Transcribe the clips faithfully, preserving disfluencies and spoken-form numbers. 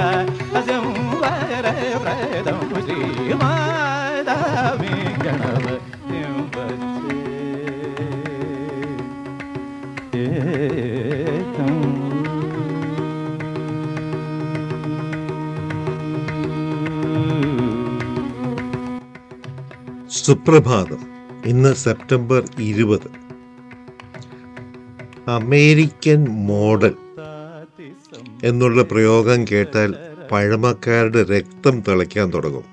ശംവരപ്രദം ശ്രീമാതാമി ഗണപതിം വച്ചേതം. സുപ്രഭാതം. ഇന്ന് സെപ്റ്റംബർ ഇരുപത്. അമേരിക്കൻ മോഡൽ എന്നുള്ള പ്രയോഗം കേട്ടാൽ പഴമക്കാരുടെ രക്തം തിളയ്ക്കാൻ തുടങ്ങും.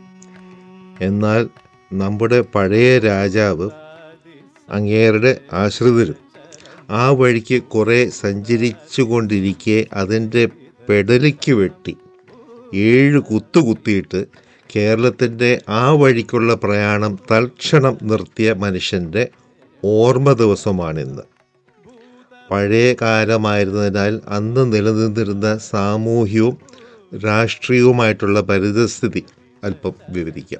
എന്നാൽ നമ്മുടെ പഴയ രാജാവ് അങ്ങേരുടെ ആശ്രിതരും ആ വഴിക്ക് കുറേ സഞ്ചരിച്ചു കൊണ്ടിരിക്കെ അതിൻ്റെ പെടലിക്ക് വെട്ടി ഏഴ് കുത്തുകുത്തിയിട്ട് കേരളത്തിൻ്റെ ആ വഴിക്കുള്ള പ്രയാണം തൽക്ഷണം നിർത്തിയ മനുഷ്യൻ്റെ ഓർമ്മ ദിവസമാണിന്ന്. പഴയ കാലമായിരുന്നതിനാൽ അന്ന് നിലനിന്നിരുന്ന സാമൂഹ്യവും രാഷ്ട്രീയവുമായിട്ടുള്ള പരിതസ്ഥിതി അല്പം വിവരിക്കാം.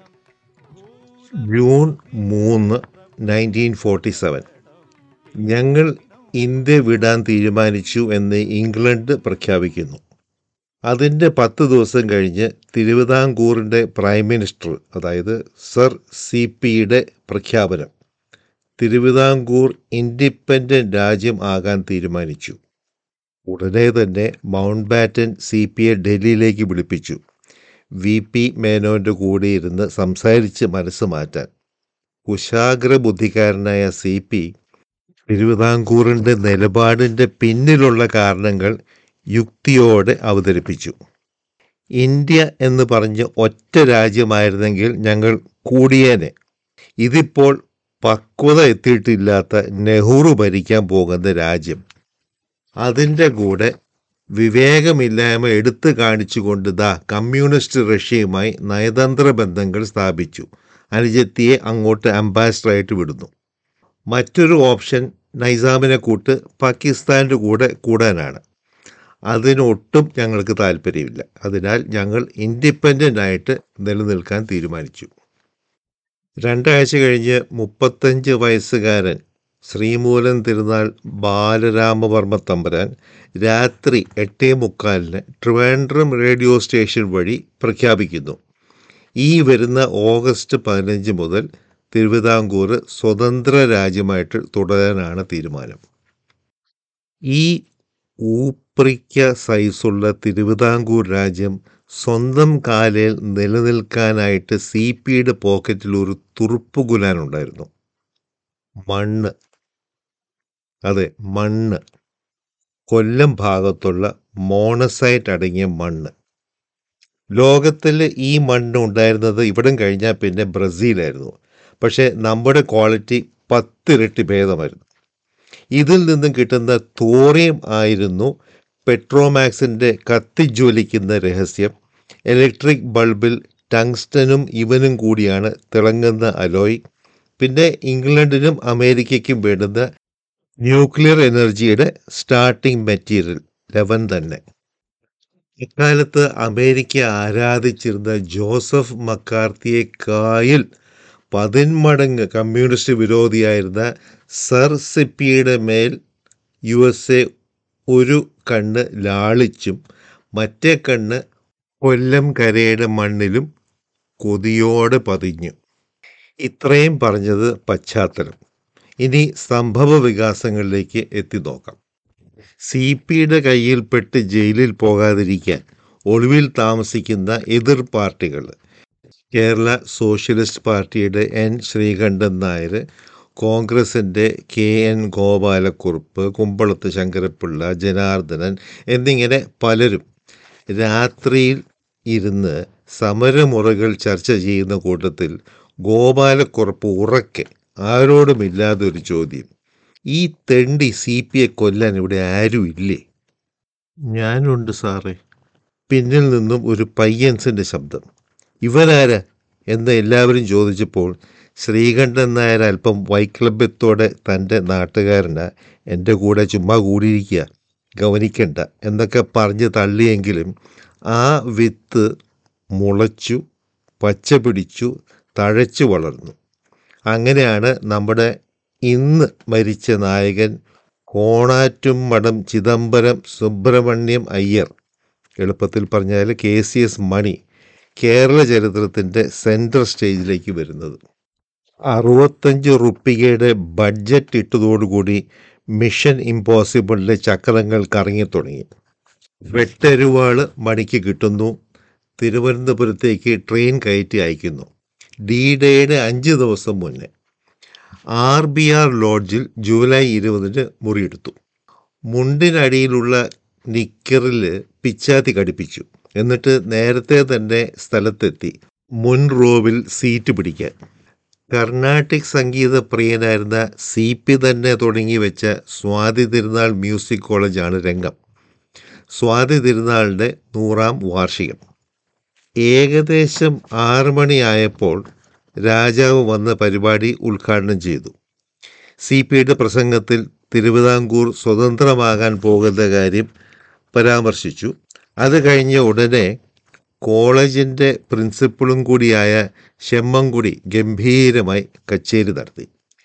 ജൂൺ മൂന്ന് നയൻറ്റീൻ ഫോർട്ടി സെവൻ ഞങ്ങൾ ഇന്ത്യ വിടാൻ തീരുമാനിച്ചു എന്ന് ഇംഗ്ലണ്ട് പ്രഖ്യാപിക്കുന്നു. അതിൻ്റെ പത്ത് ദിവസം കഴിഞ്ഞ് തിരുവിതാംകൂറിൻ്റെ പ്രൈം മിനിസ്റ്റർ, അതായത് സർ സി പിയുടെ പ്രഖ്യാപനം, തിരുവിതാംകൂർ ഇൻഡിപെൻഡൻ്റ് രാജ്യം ആകാൻ തീരുമാനിച്ചു. ഉടനെ തന്നെ മൗണ്ട് ബാറ്റൻ സി പിയെ ഡൽഹിയിലേക്ക് വിളിപ്പിച്ചു, വി പി മേനോൻ്റെ കൂടെ ഇരുന്ന് സംസാരിച്ച് മനസ്സ് മാറ്റാൻ. കുശാഗ്ര ബുദ്ധിക്കാരനായ സി പി തിരുവിതാംകൂറിൻ്റെ നിലപാടിൻ്റെ പിന്നിലുള്ള കാരണങ്ങൾ യുക്തിയോടെ അവതരിപ്പിച്ചു. ഇന്ത്യ എന്ന് പറഞ്ഞ് ഒറ്റ രാജ്യമായിരുന്നെങ്കിൽ ഞങ്ങൾ കൂടിയേനെ. ഇതിപ്പോൾ പക്വത എത്തിയിട്ടില്ലാത്ത നെഹ്റു ഭരിക്കാൻ പോകുന്ന രാജ്യം. അതിൻ്റെ കൂടെ വിവേകമില്ലായ്മ എടുത്തു കാണിച്ചുകൊണ്ട് ദാ കമ്മ്യൂണിസ്റ്റ് റഷ്യയുമായി നയതന്ത്ര ബന്ധങ്ങൾ സ്ഥാപിച്ചു. അനുജത്തിയെ അങ്ങോട്ട് അംബാസഡറായിട്ട് വിടുന്നു. മറ്റൊരു ഓപ്ഷൻ നൈസാമിനെ കൂട്ട് പാകിസ്ഥാൻ്റെ കൂടെ കൂടാനാണ്. അതിനൊട്ടും ഞങ്ങൾക്ക് താല്പര്യമില്ല. അതിനാൽ ഞങ്ങൾ ഇൻഡിപെൻഡൻ്റ് ആയിട്ട് നിലനിൽക്കാൻ തീരുമാനിച്ചു. രണ്ടാഴ്ച കഴിഞ്ഞ് മുപ്പത്തഞ്ച് വയസ്സുകാരൻ ശ്രീമൂലം തിരുനാൾ ബാലരാമവർമ്മ തമ്പുരാൻ രാത്രി എട്ടേ മുക്കാലിന് ട്രിവാൻഡ്രം റേഡിയോ സ്റ്റേഷൻ വഴി പ്രഖ്യാപിക്കുന്നു, ഈ വരുന്ന ഓഗസ്റ്റ് പതിനഞ്ച് മുതൽ തിരുവിതാംകൂർ സ്വതന്ത്ര രാജ്യമായിട്ട് തുടരാനാണ് തീരുമാനം. ഈ ഊപ്രിക്ക സൈസുള്ള തിരുവിതാംകൂർ രാജ്യം സ്വന്തം കാലിൽ നിലനിൽക്കാനായിട്ട് സി പിയുടെ പോക്കറ്റിൽ ഒരു തുറുപ്പ് കുലാനുണ്ടായിരുന്നു. മണ്ണ്. അതെ, മണ്ണ്. കൊല്ലം ഭാഗത്തുള്ള മോണസൈറ്റ് അടങ്ങിയ മണ്ണ്. ലോകത്തിൽ ഈ മണ്ണ് ഉണ്ടായിരുന്നത് ഇവിടം കഴിഞ്ഞാൽ പിന്നെ ബ്രസീലായിരുന്നു. പക്ഷേ നമ്മുടെ ക്വാളിറ്റി പത്തിരട്ടി ഭേദമായിരുന്നു. ഇതിൽ നിന്നും കിട്ടുന്ന തോറിയം ആയിരുന്നു പെട്രോമാക്സിൻ്റെ കത്തിജ്വലിക്കുന്ന രഹസ്യം. ഇലക്ട്രിക് ബൾബിൽ ടങ്സ്റ്റനും ഇവനും കൂടിയാണ് തിളങ്ങുന്ന അലോയ്. പിന്നെ ഇംഗ്ലണ്ടിനും അമേരിക്കയ്ക്കും വേണ്ടുന്ന ന്യൂക്ലിയർ എനർജിയുടെ സ്റ്റാർട്ടിംഗ് മെറ്റീരിയൽ ലെവൻ തന്നെ. ഇക്കാലത്ത് അമേരിക്ക ആരാധിച്ചിരുന്ന ജോസഫ് മക്കാർത്തിയേക്കായിൽ പതിന്മടങ്ങ് കമ്മ്യൂണിസ്റ്റ് വിരോധിയായിരുന്ന സർ സിപ്പിയുടെ മേൽ യു എസ് എ ഒരു കണ്ണ് ലാളിച്ചും മറ്റേ കണ്ണ് കൊല്ലം കരയുടെ മണ്ണിലും കൊതിയോടെ പതിഞ്ഞു. ഇത്രയും പറഞ്ഞത് പശ്ചാത്തലം. ഇനി സംഭവ വികാസങ്ങളിലേക്ക് എത്തി നോക്കാം. സി പിയുടെ കയ്യിൽപ്പെട്ട് ജയിലിൽ പോകാതിരിക്കാൻ ഒളിവിൽ താമസിക്കുന്ന എതിർ പാർട്ടികൾ, കേരള സോഷ്യലിസ്റ്റ് പാർട്ടിയുടെ എൻ ശ്രീകണ്ഠൻ നായർ, കോൺഗ്രസിൻ്റെ കെ എൻ ഗോപാലക്കുറുപ്പ്, കുമ്പളത്ത് ശങ്കരപ്പിള്ള, ജനാർദ്ദനൻ എന്നിങ്ങനെ പലരും രാത്രിയിൽ ഇരുന്ന് സമരമുറകൾ ചർച്ച ചെയ്യുന്ന കൂട്ടത്തിൽ ഗോപാലക്കുറുപ്പ് ഉറക്കെ ആരോടുമില്ലാതെ ഒരു ചോദ്യം, ഈ തെണ്ടി സി പിയെ കൊല്ലാൻ ഇവിടെ ആരും ഇല്ലേ? ഞാനുണ്ട് സാറേ. പിന്നിൽ നിന്നും ഒരു പയ്യൻസിൻ്റെ ശബ്ദം. ഇവരാരാ എന്ന് എല്ലാവരും ചോദിച്ചപ്പോൾ ശ്രീകണ്ഠൻ നായർ അല്പം വൈക്ലഭ്യത്തോടെ തൻ്റെ നാട്ടുകാരനാ, എൻ്റെ കൂടെ ചുമ്മാ കൂടിയിരിക്കുക, ഗവനിക്കണ്ട എന്നൊക്കെ പറഞ്ഞ് തള്ളിയെങ്കിലും ആ വിത്ത് മുളച്ചു, പച്ച പിടിച്ചു, തഴച്ചു വളർന്നു. അങ്ങനെയാണ് നമ്മുടെ ഇന്ന് മരിച്ച നായകൻ കോണാറ്റും മഠം ചിദംബരം സുബ്രഹ്മണ്യം അയ്യർ എളുപ്പത്തിൽ പറഞ്ഞാൽ K C S Mani Kerala ചരിത്രത്തിൻ്റെ സെൻട്രൽ സ്റ്റേജിലേക്ക് വരുന്നത്. അറുപത്തഞ്ച് റുപ്പികയുടെ ബഡ്ജറ്റ് ഇട്ടതോടുകൂടി മിഷൻ ഇമ്പോസിബിളിൻ്റെ ചക്രങ്ങൾ കറങ്ങിത്തുടങ്ങി. വെട്ടരുവാൾ മണിക്ക് കിട്ടുന്നു. തിരുവനന്തപുരത്തേക്ക് ട്രെയിൻ കയറ്റി അയക്കുന്നു. ഡി ഡേയുടെ അഞ്ച് ദിവസം മുന്നേ ആർ ബി ആർ ലോഡ്ജിൽ ജൂലൈ ഇരുപതിന് മുറിയെടുത്തു. മുണ്ടിനടിയിലുള്ള നിക്കറിൽ പിച്ചാത്തി കടിപ്പിച്ചു. എന്നിട്ട് നേരത്തെ തന്നെ സ്ഥലത്തെത്തി മുൻ റോവിൽ സീറ്റ് പിടിക്കാൻ. കർണാട്ടിക് സംഗീത പ്രിയനായിരുന്ന സി പി തന്നെ തുടങ്ങി വെച്ച സ്വാതി തിരുനാൾ മ്യൂസിക് കോളേജാണ് രംഗം. സ്വാതി തിരുനാളിൻ്റെ നൂറാം വാർഷികം. ഏകദേശം ആറ് മണിയായപ്പോൾ രാജാവ് വന്ന പരിപാടി ഉദ്ഘാടനം ചെയ്തു. സി പിയുടെ പ്രസംഗത്തിൽ തിരുവിതാംകൂർ സ്വതന്ത്രമാകാൻ പോകുന്ന കാര്യം പരാമർശിച്ചു. അത് കഴിഞ്ഞ ഉടനെ കോളേജിൻ്റെ പ്രിൻസിപ്പളും കൂടിയായ ശെമ്മങ്കുടി ഗംഭീരമായി കച്ചേരി നടത്തി.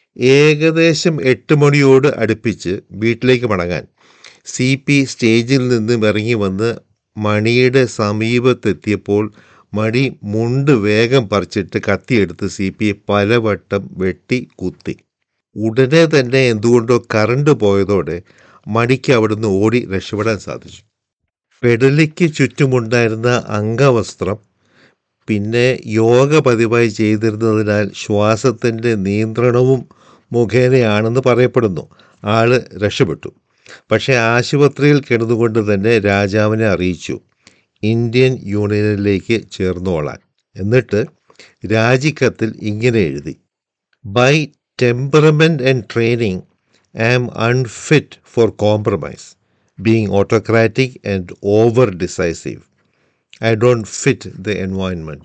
ഏകദേശം എട്ട് മണിയോട് അടുപ്പിച്ച് വീട്ടിലേക്ക് മടങ്ങാൻ സി പി സ്റ്റേജിൽ നിന്നും ഇറങ്ങി വന്ന് മണിയുടെ സമീപത്തെത്തിയപ്പോൾ മണി മുണ്ട് വേഗം പറിച്ചിട്ട് കത്തിയെടുത്ത് സി പി പലവട്ടം വെട്ടി കുത്തി. ഉടനെ തന്നെ എന്തുകൊണ്ടോ കറണ്ട് പോയതോടെ മണിക്ക് അവിടുന്ന് ഓടി രക്ഷപ്പെടാൻ സാധിച്ചു. പെടലിക്ക് ചുറ്റുമുണ്ടായിരുന്ന അംഗവസ്ത്രം പിന്നെ യോഗ പതിവായി ചെയ്തിരുന്നതിനാൽ ശ്വാസത്തിൻ്റെ നിയന്ത്രണവും മുഖേനയാണെന്ന് പറയപ്പെടുന്നു. ആള് രക്ഷപ്പെട്ടു. പക്ഷേ ആശുപത്രിയിൽ കിടന്നുകൊണ്ട് തന്നെ രാജാവിനെ അറിയിച്ചു ഇന്ത്യൻ യൂണിയനിലേക്ക് ചേർന്നോളാൻ. എന്നിട്ട് രാജിക്കത്തിൽ ഇങ്ങനെ എഴുതി: by temperament and training I am unfit for compromise, being autocratic and over decisive. I don't fit the environment.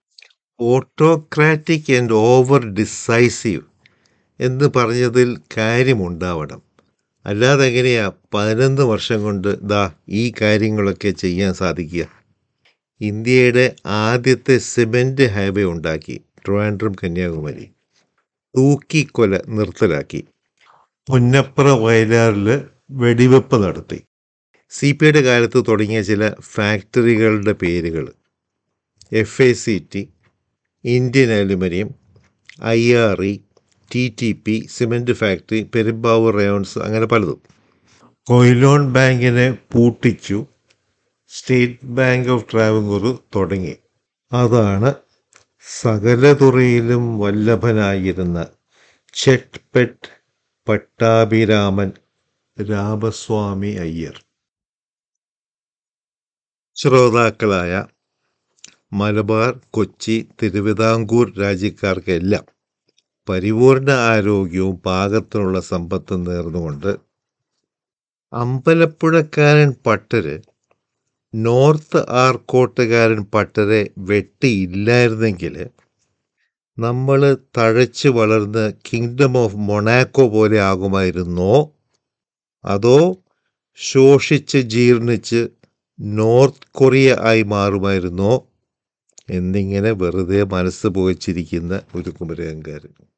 Autocratic and over decisive എന്ന് പറഞ്ഞതിൽ കാര്യമുണ്ടാവണം. അല്ലാതെ എങ്ങനെയാ പതിനൊന്ന് വർഷം കൊണ്ട് ദാ ഈ കാര്യങ്ങളൊക്കെ ചെയ്യാൻ സാധിക്കുക? ഇന്ത്യയുടെ ആദ്യത്തെ സിമെൻറ്റ് ഹൈവേ ഉണ്ടാക്കി. ട്രിവാൻഡ്രം കന്യാകുമാരി. തൂക്കിക്കൊല നിർത്തലാക്കി. പുന്നപ്ര വയലാറിൽ വെടിവെപ്പ് നടത്തി. സി പി ഐയുടെ കാലത്ത് തുടങ്ങിയ ചില ഫാക്ടറികളുടെ പേരുകൾ: F A C T, Indian aluminium, I R E, T T P, cement factory, Perumbavoor rayons, അങ്ങനെ പലതും. കൊയിലോൺ ബാങ്കിനെ പൂട്ടിച്ചു. സ്റ്റേറ്റ് ബാങ്ക് ഓഫ് ട്രാവൻകൂർ തുടങ്ങി. അതാണ് സകലതുറയിലും വല്ലഭനായിരുന്ന ചെട്ട്പെട്ട് പട്ടാഭിരാമൻ രാമസ്വാമി അയ്യർ. ശ്രോതാക്കളായ മലബാർ, കൊച്ചി, തിരുവിതാംകൂർ രാജ്യക്കാർക്കെല്ലാം പരിപൂർണ ആരോഗ്യവും പാകത്തിനുള്ള സമ്പത്തും നേർന്നുകൊണ്ട് അമ്പലപ്പുഴക്കാരൻ പട്ടര് നോർത്ത് ആർക്കോട്ടുകാരൻ പട്ടരെ വെട്ടിയില്ലായിരുന്നെങ്കിൽ നമ്മൾ തഴച്ച് വളർന്ന് കിങ്ഡം ഓഫ് മൊണാക്കോ പോലെ ആകുമായിരുന്നോ, അതോ ശോഷിച്ച് ജീർണിച്ച് നോർത്ത് കൊറിയ ആയി മാറുമായിരുന്നോ എന്നിങ്ങനെ വെറുതെ മനസ്സ് പുകച്ചിരിക്കുന്ന ഒരു കുമരകംകാരൻ.